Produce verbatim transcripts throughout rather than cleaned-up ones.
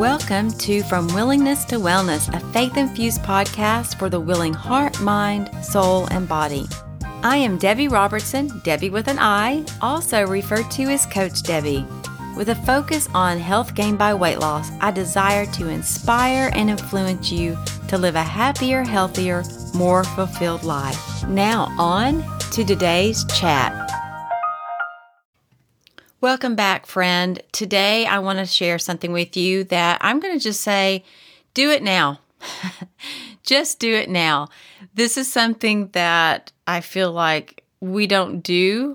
Welcome to From Willingness to Wellness, a faith-infused podcast for the willing heart, mind, soul, and body. I am Debbie Robertson, Debbie with an I, also referred to as Coach Debbie. With a focus on health gained by weight loss, I desire to inspire and influence you to live a happier, healthier, more fulfilled life. Now on to today's chat. Welcome back, friend. Today I want to share something with you that I'm going to just say, do it now. Just do it now. This is something that I feel like we don't do,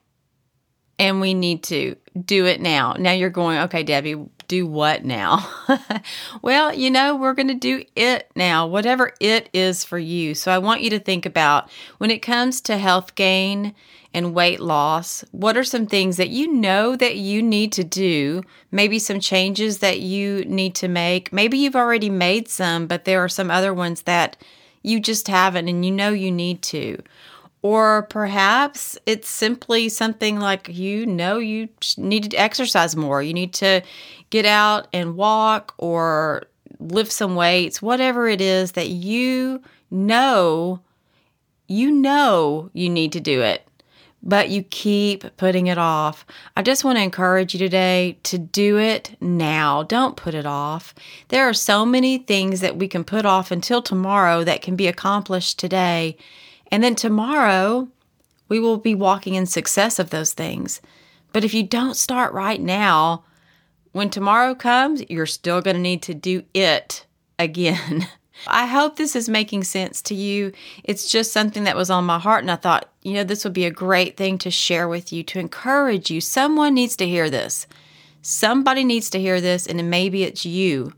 and we need to do it now. Now you're going, okay, Debbie, do what now? Well, you know, we're going to do it now, whatever it is for you. So I want you to think about when it comes to health gain and weight loss, what are some things that you know that you need to do? Maybe some changes that you need to make. Maybe you've already made some, but there are some other ones that you just haven't and you know you need to. Or perhaps it's simply something like you know you need to exercise more. You need to get out and walk or lift some weights, whatever it is that you know, you know you need to do it, but you keep putting it off. I just want to encourage you today to do it now. Don't put it off. There are so many things that we can put off until tomorrow that can be accomplished today. And then tomorrow, we will be walking in success of those things. But if you don't start right now, when tomorrow comes, you're still going to need to do it again. I hope this is making sense to you. It's just something that was on my heart, and I thought, you know, this would be a great thing to share with you, to encourage you. Someone needs to hear this. Somebody needs to hear this, and maybe it's you.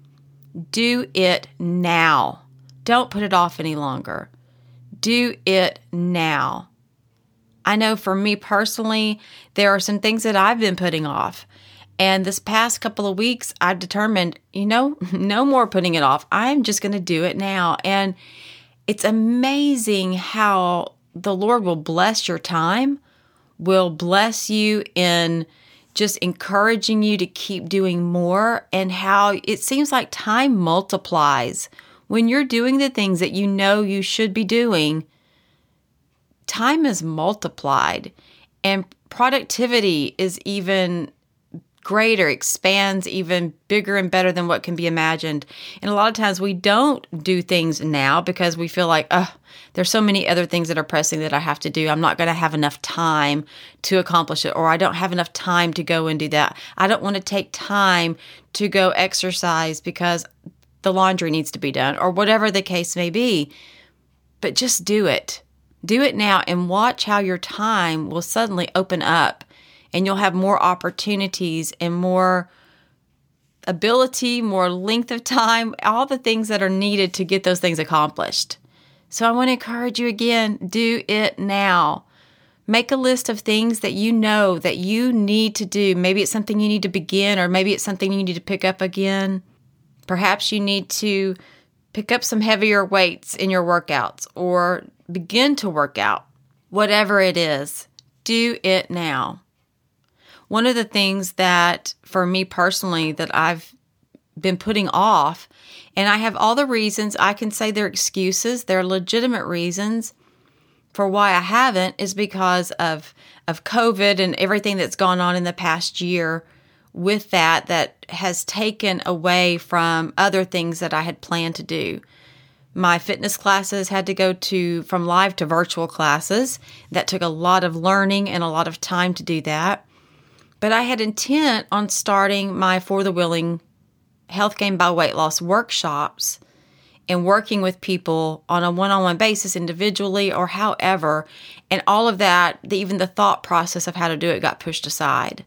Do it now. Don't put it off any longer. Do it now. I know for me personally, there are some things that I've been putting off. And this past couple of weeks, I've determined, you know, no more putting it off. I'm just going to do it now. And it's amazing how the Lord will bless your time, will bless you in just encouraging you to keep doing more, and how it seems like time multiplies. When you're doing the things that you know you should be doing, time is multiplied and productivity is even greater, expands even bigger and better than what can be imagined. And a lot of times we don't do things now because we feel like, oh, there's so many other things that are pressing that I have to do. I'm not going to have enough time to accomplish it, or I don't have enough time to go and do that. I don't want to take time to go exercise because the laundry needs to be done, or whatever the case may be. But just do it. Do it now and watch how your time will suddenly open up, and you'll have more opportunities and more ability, more length of time, all the things that are needed to get those things accomplished. So I want to encourage you again, do it now. Make a list of things that you know that you need to do. Maybe it's something you need to begin, or maybe it's something you need to pick up again. Perhaps you need to pick up some heavier weights in your workouts or begin to work out. Whatever it is, do it now. One of the things that, for me personally, that I've been putting off, and I have all the reasons, I can say they're excuses, they're legitimate reasons for why I haven't, is because of, of COVID and everything that's gone on in the past year with that, that has taken away from other things that I had planned to do. My fitness classes had to go to from live to virtual classes. That took a lot of learning and a lot of time to do that. But I had intent on starting my For the Willing Health Gain by Weight Loss workshops and working with people on a one-on-one basis, individually or however. And all of that, the, even the thought process of how to do it, got pushed aside.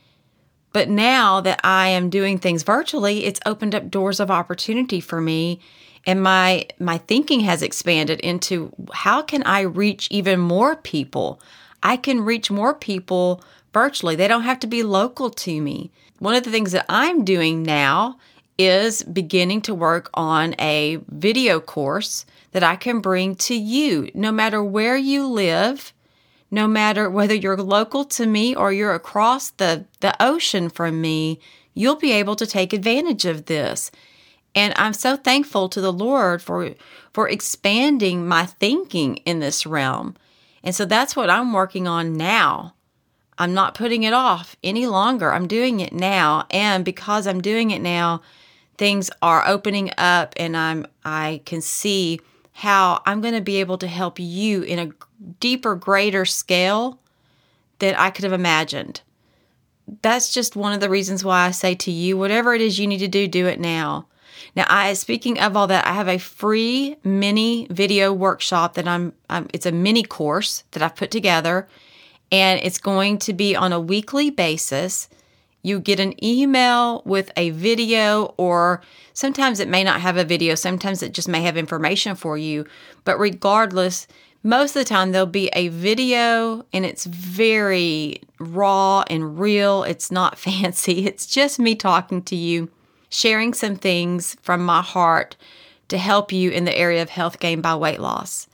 But now that I am doing things virtually, it's opened up doors of opportunity for me. And my my thinking has expanded into, how can I reach even more people? I can reach more people virtually. They don't have to be local to me. One of the things that I'm doing now is beginning to work on a video course that I can bring to you, no matter where you live, no matter whether you're local to me or you're across the, the ocean from me. you'll be able to take advantage of this. And I'm so thankful to the Lord for, for expanding my thinking in this realm. And so that's what I'm working on now. I'm not putting it off any longer. I'm doing it now. And because I'm doing it now, things are opening up, and I'm I can see how I'm going to be able to help you in a deeper, greater scale than I could have imagined. That's just one of the reasons why I say to you, whatever it is you need to do, do it now. Now, I speaking of all that, I have a free mini video workshop that I'm, I'm it's a mini course that I've put together, and it's going to be on a weekly basis. You get an email with a video, or sometimes it may not have a video. Sometimes it just may have information for you. But regardless, most of the time there'll be a video, and it's very raw and real. It's not fancy. It's just me talking to you, sharing some things from my heart to help you in the area of health gain by weight loss.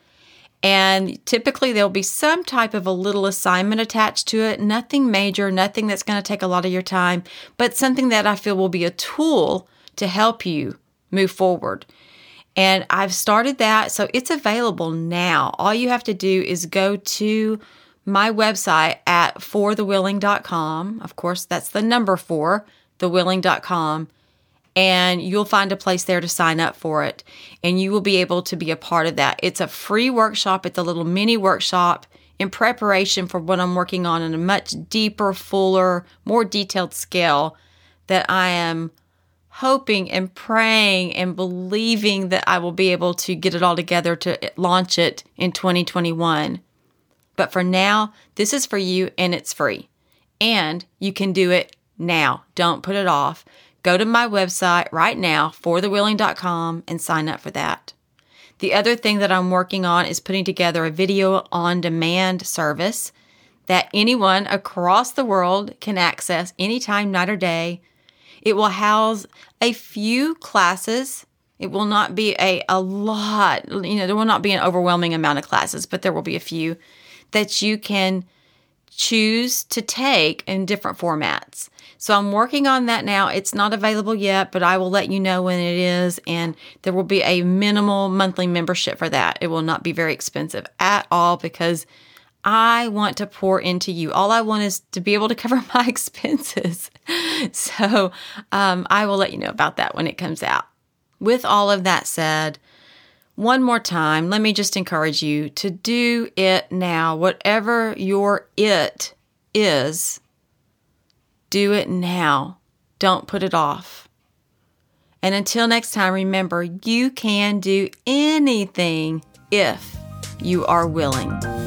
And typically there'll be some type of a little assignment attached to it. Nothing major, nothing that's going to take a lot of your time, but something that I feel will be a tool to help you move forward. And I've started that, so it's available now. All you have to do is go to my website at for the willing dot com. Of course, that's the number four, the willing dot com. And you'll find a place there to sign up for it. And you will be able to be a part of that. It's a free workshop. It's a little mini workshop in preparation for what I'm working on in a much deeper, fuller, more detailed scale that I am hoping and praying and believing that I will be able to get it all together to launch it in twenty twenty-one. But for now, this is for you, and it's free. And you can do it now. Don't put it off. Go to my website right now, for the willing dot com, and sign up for that. The other thing that I'm working on is putting together a video on demand service that anyone across the world can access anytime, night or day. It will house a few classes. It will not be a, a lot, you know, there will not be an overwhelming amount of classes, but there will be a few that you can choose to take in different formats. So I'm working on that now. It's not available yet, but I will let you know when it is. And there will be a minimal monthly membership for that. It will not be very expensive at all, because I want to pour into you. All I want is to be able to cover my expenses. So um, I will let you know about that when it comes out. With all of that said, one more time, let me just encourage you to do it now. Whatever your it is, do it now. Don't put it off. And until next time, remember, you can do anything if you are willing.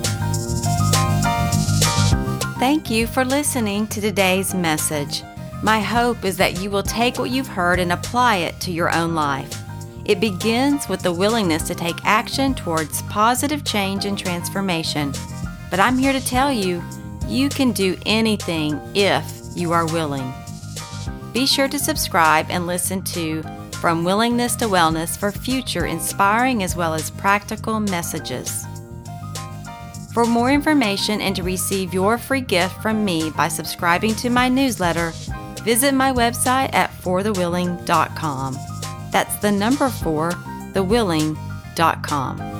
Thank you for listening to today's message. My hope is that you will take what you've heard and apply it to your own life. It begins with the willingness to take action towards positive change and transformation. But I'm here to tell you, you can do anything if you are willing. Be sure to subscribe and listen to From Willingness to Wellness for future inspiring as well as practical messages. For more information and to receive your free gift from me by subscribing to my newsletter, visit my website at for the willing dot com. That's the number four, the willing dot com.